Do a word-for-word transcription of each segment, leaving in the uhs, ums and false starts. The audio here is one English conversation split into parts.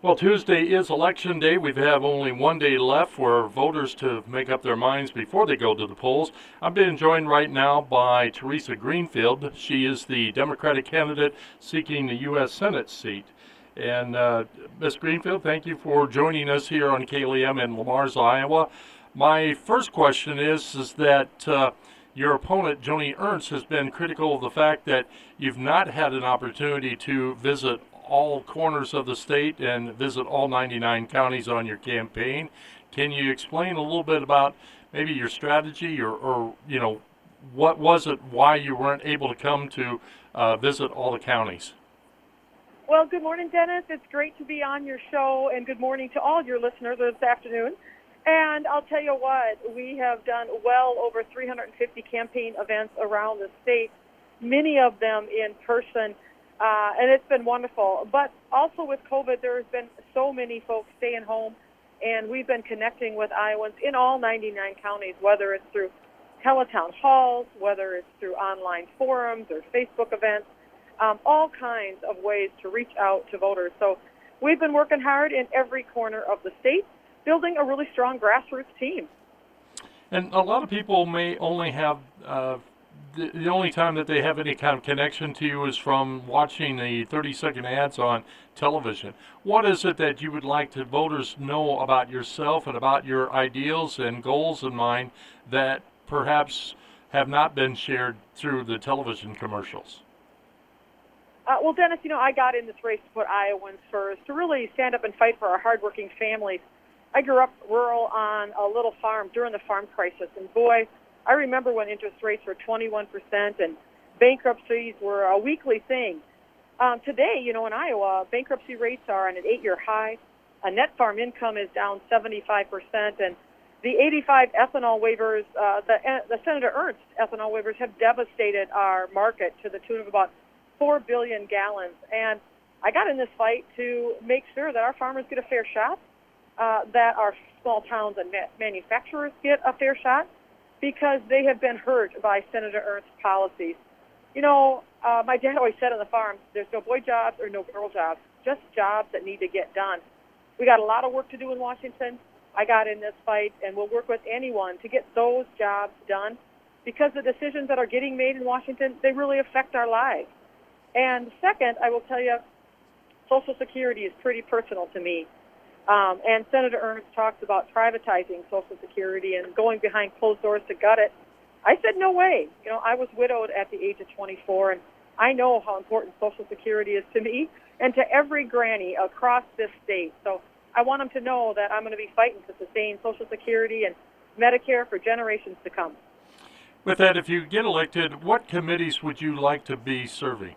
Well, Tuesday is election day. We have only one day left for voters to make up their minds before they go to the polls. I'm being joined right now by Teresa Greenfield. She is the Democratic candidate seeking the U S Senate seat. And uh, Miz Greenfield, thank you for joining us here on K L E M in Lamars, Iowa. My first question is, is that uh, your opponent, Joni Ernst, has been critical of the fact that you've not had an opportunity to visit all corners of the state and visit all ninety-nine counties on your campaign. Can you explain a little bit about maybe your strategy or, or you know, what was it, why you weren't able to come to uh, visit all the counties? Well, good morning, Dennis. It's great to be on your show, and good morning to all your listeners this afternoon. And I'll tell you what, we have done well over three hundred fifty campaign events around the state, many of them in person. Uh, and it's been wonderful. But also with COVID, there has been so many folks staying home, and we've been connecting with Iowans in all ninety-nine counties, whether it's through teletown halls, whether it's through online forums or Facebook events, um, all kinds of ways to reach out to voters. So we've been working hard in every corner of the state, building a really strong grassroots team. And a lot of people may only have uh, the, the only time that they have any kind of connection to you is from watching the thirty second ads on television. What is it that you would like to voters know about yourself and about your ideals and goals in mind that perhaps have not been shared through the television commercials? Uh, well, Dennis, you know, I got in this race to put Iowans first, to really stand up and fight for our hardworking families. I grew up rural on a little farm during the farm crisis, and boy, I remember when interest rates were twenty-one percent and bankruptcies were a weekly thing. Um, today, you know, in Iowa, bankruptcy rates are on an eight-year high. A net farm income is down seventy-five percent, and the eighty-five ethanol waivers, uh, the, uh, the Senator Ernst ethanol waivers have devastated our market to the tune of about four billion gallons. And I got in this fight to make sure that our farmers get a fair shot, uh, that our small towns and ma- manufacturers get a fair shot, because they have been hurt by Senator Ernst's policies. You know, uh, my dad always said on the farm, there's no boy jobs or no girl jobs, just jobs that need to get done. We got a lot of work to do in Washington. I got in this fight, and we'll work with anyone to get those jobs done, because the decisions that are getting made in Washington, they really affect our lives. And second, I will tell you, Social Security is pretty personal to me. Um, and Senator Ernst talks about privatizing Social Security and going behind closed doors to gut it. I said, no way. You know, I was widowed at the age of twenty-four, and I know how important Social Security is to me and to every granny across this state. So I want them to know that I'm going to be fighting to sustain Social Security and Medicare for generations to come. With that, if you get elected, what committees would you like to be serving?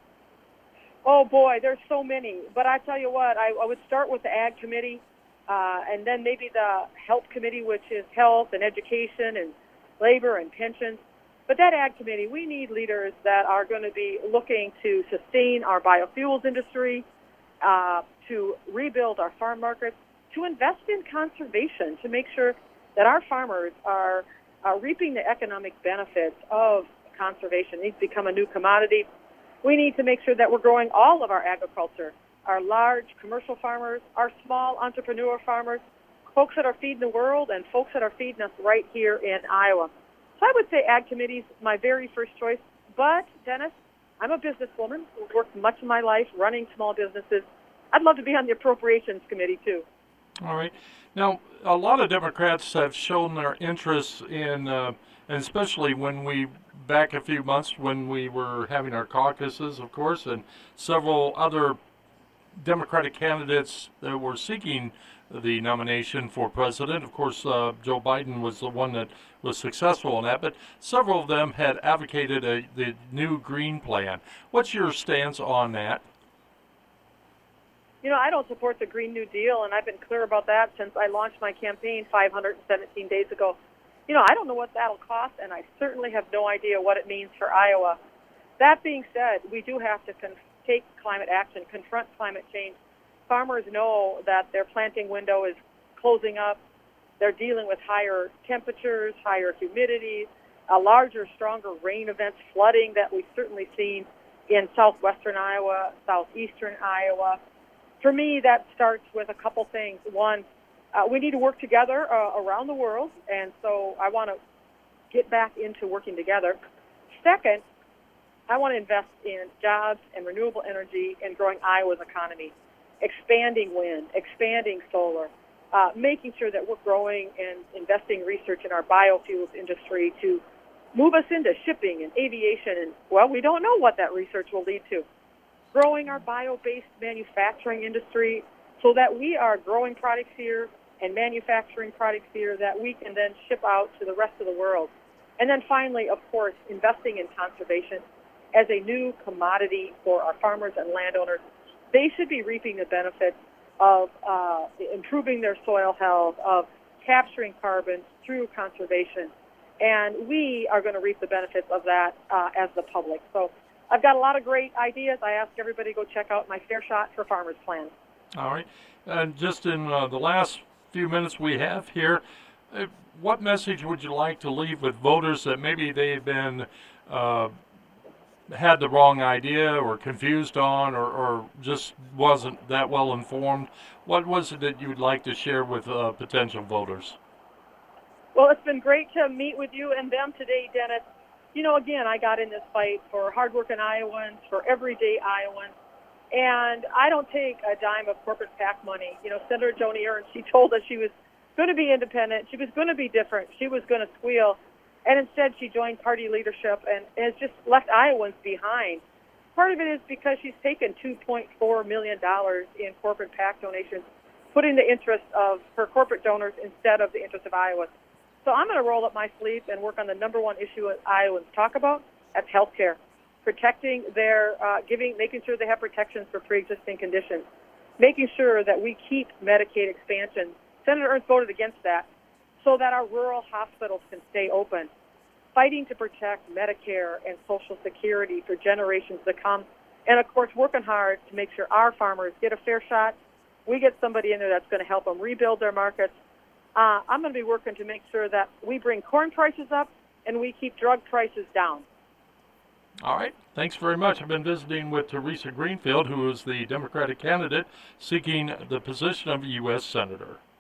Oh, boy, there's so many. But I tell you what, I, I would start with the Ag Committee, uh, and then maybe the Health Committee, which is health and education and labor and pensions. But that Ag Committee, we need leaders that are going to be looking to sustain our biofuels industry, uh, to rebuild our farm markets, to invest in conservation, to make sure that our farmers are, are reaping the economic benefits of conservation. It needs to become a new commodity. We need to make sure that we're growing all of our agriculture, our large commercial farmers, our small entrepreneur farmers, folks that are feeding the world, and folks that are feeding us right here in Iowa. So I would say Ag Committee is my very first choice. But, Dennis, I'm a businesswoman who's worked much of my life running small businesses. I'd love to be on the Appropriations Committee, too. All right. Now, a lot of Democrats have shown their interest in, uh, and especially when we back a few months when we were having our caucuses, of course, and several other Democratic candidates that were seeking the nomination for president. Of course, uh, Joe Biden was the one that was successful in that, but several of them had advocated a, the new Green Plan. What's your stance on that? You know, I don't support the Green New Deal, and I've been clear about that since I launched my campaign five hundred seventeen days ago. You know, I don't know what that'll cost, and I certainly have no idea what it means for Iowa. That being said, we do have to con- take climate action, confront climate change. Farmers know that their planting window is closing up. They're dealing with higher temperatures, higher humidity, a larger, stronger rain events, flooding that we've certainly seen in southwestern Iowa, southeastern Iowa. For me, that starts with a couple things. One, uh, we need to work together uh, around the world, and so I want to get back into working together. Second, I want to invest in jobs and renewable energy and growing Iowa's economy, expanding wind, expanding solar, uh, making sure that we're growing and investing research in our biofuels industry to move us into shipping and aviation. And, well, we don't know what that research will lead to. Growing our bio-based manufacturing industry so that we are growing products here and manufacturing products here that we can then ship out to the rest of the world. And then finally, of course, investing in conservation as a new commodity for our farmers and landowners. They should be reaping the benefits of uh, improving their soil health, of capturing carbon through conservation. And we are going to reap the benefits of that uh, as the public. So I've got a lot of great ideas. I ask everybody to go check out my Fair Shot for Farmers plan. All right. And just in uh, the last few minutes we have here, uh, what message would you like to leave with voters that maybe they've been uh, had the wrong idea or confused on or, or just wasn't that well informed? What was it that you would like to share with uh, potential voters? Well, it's been great to meet with you and them today, Dennis. You know, again, I got in this fight for hardworking Iowans, for everyday Iowans, and I don't take a dime of corporate PAC money. You know, Senator Joni Ernst, she told us she was going to be independent, she was going to be different, she was going to squeal, and instead she joined party leadership and has just left Iowans behind. Part of it is because she's taken two point four million dollars in corporate PAC donations, putting the interests of her corporate donors instead of the interests of Iowans. So I'm going to roll up my sleeves and work on the number one issue that Iowans talk about. That's health care, protecting their, uh, giving, making sure they have protections for pre-existing conditions, making sure that we keep Medicaid expansion. Senator Ernst voted against that so that our rural hospitals can stay open, fighting to protect Medicare and Social Security for generations to come, and, of course, working hard to make sure our farmers get a fair shot. We get somebody in there that's going to help them rebuild their markets. Uh, I'm going to be working to make sure that we bring corn prices up and we keep drug prices down. All right. Thanks very much. I've been visiting with Teresa Greenfield, who is the Democratic candidate seeking the position of U S Senator.